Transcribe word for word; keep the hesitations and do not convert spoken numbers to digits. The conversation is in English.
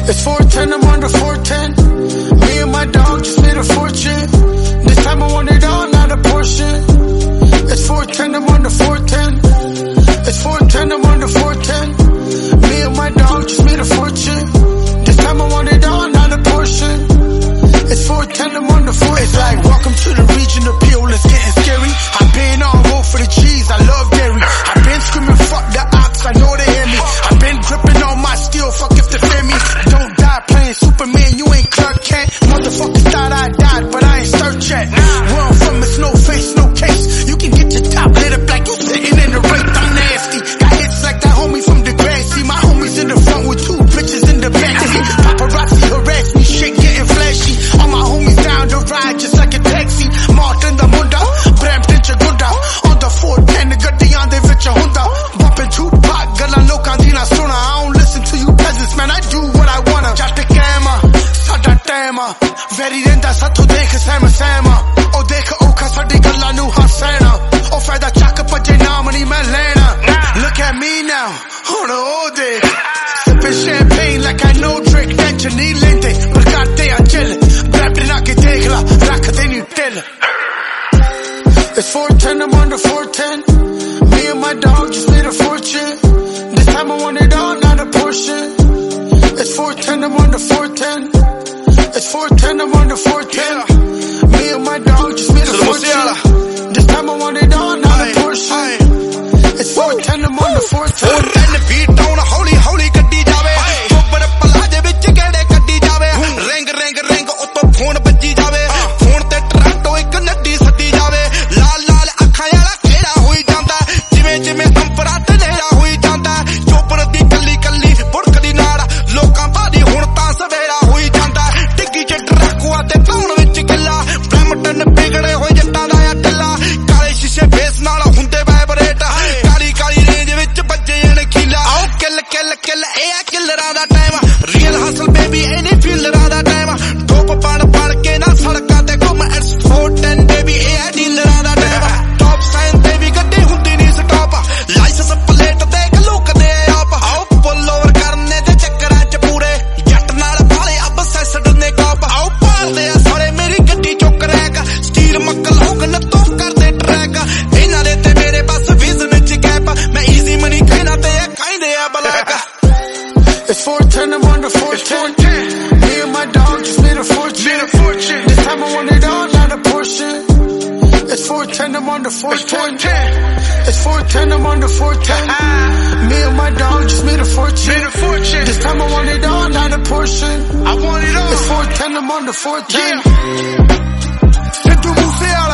It's four ten, I'm on the four ten. Me and my dog just made a fortune. This time I want it all, not a portion. It's four ten, I'm on the four ten. It's four ten, I'm on the four ten. Me and my dog just made a fortune. This time I want it all, not a portion. It's four ten, I'm on the four ten. It's like, welcome to the region of P O, it's getting scary. I've been on road for the cheese, I love dairy. I've been screaming, fuck the ops, I know they hear me. I've been gripping on my steel, fuck if they fear me. Don't die playing Superman, you ain't Clark Kent. Motherfuckers thought I died, but I ain't search yet. Where I'm from, it's no face, no case. You can get your top lit up like you sitting in the rape, I'm nasty. Got hits like that homie from the Grassy. My homies in the front with two bitches in the backseat. Paparazzi harass me, shit getting flashy. All my homies down the ride just like a taxi. Martin the Munda, Brampton Chagunda. On the four ten, the Gadiyan de Vicha Honda. Bumping Tupac, gala no cantina sona. I don't listen to you peasants, man, I do what I wanna. Jatte kema, sada tema. Very renda satho dekh sema sema. O dekh okha sadi galla nu hasena. O faida chak paje naam nahi main lena. Look at me now, on a all day. Sipping champagne like I know Drake. Tension nahi lente, par karte a chill. Brampton aake dekh la, rakh deni till. It's four ten, I'm on the four ten. Me and my dog just made a fortune. This time I want it all, not a portion. It's four ten, I'm on the four ten. It's four ten, I'm on the four ten. Me and my dog just made a fortune. This time I want it all, not a portion. It's four ten, I'm on the four ten. four ten feet down, holy, holy gaddi jaave. Chopper palaje vich gede gaddi jaave. Ring, ring, ring, utto phone bajji jaave. Phone te Toronto ek naddi sadi jaave. Laal laal akhan wala keda hoi janda. Jive jive ampara te nera hoi janda. Chopper di kalli kalli burkdi naara. Lokan badi hun ta savera hoi janda. Diggi che trakua te town vich gilla. Brampton bigade hoi jatta da ya tilla. Kale shishe face naal hunde vibrate. Kali kali range vich bajje ene khila. Aao kill kill kill eh killera da time. Real hustle baby any feelera da time. Dope pad pad ke na sadka te ghum. It's four ten baby eh dealera da time. Top sign baby gaddi hundi nahi stop. License plate dekh look de aap. Aao pull over karne de chakkara ch pure. Jatt naal bhale ab sessed ne cop. Aao paal de sare meri gaddi chok rack. Steel makal ho gan to kar de track. Inna de te mere bas vision ch gap. Main easy money khana te kinde a black. It's four ten, I'm on the four ten. Me and my dog just made a fortune. This time I want it all, not a portion. It's four ten, I'm on the four ten. It's four ten, I'm on the four ten. Me and my dog just made a fortune. This time I want it all, not a portion. I want it all. It's four ten, I'm on the four ten. Sidhu Moosewala.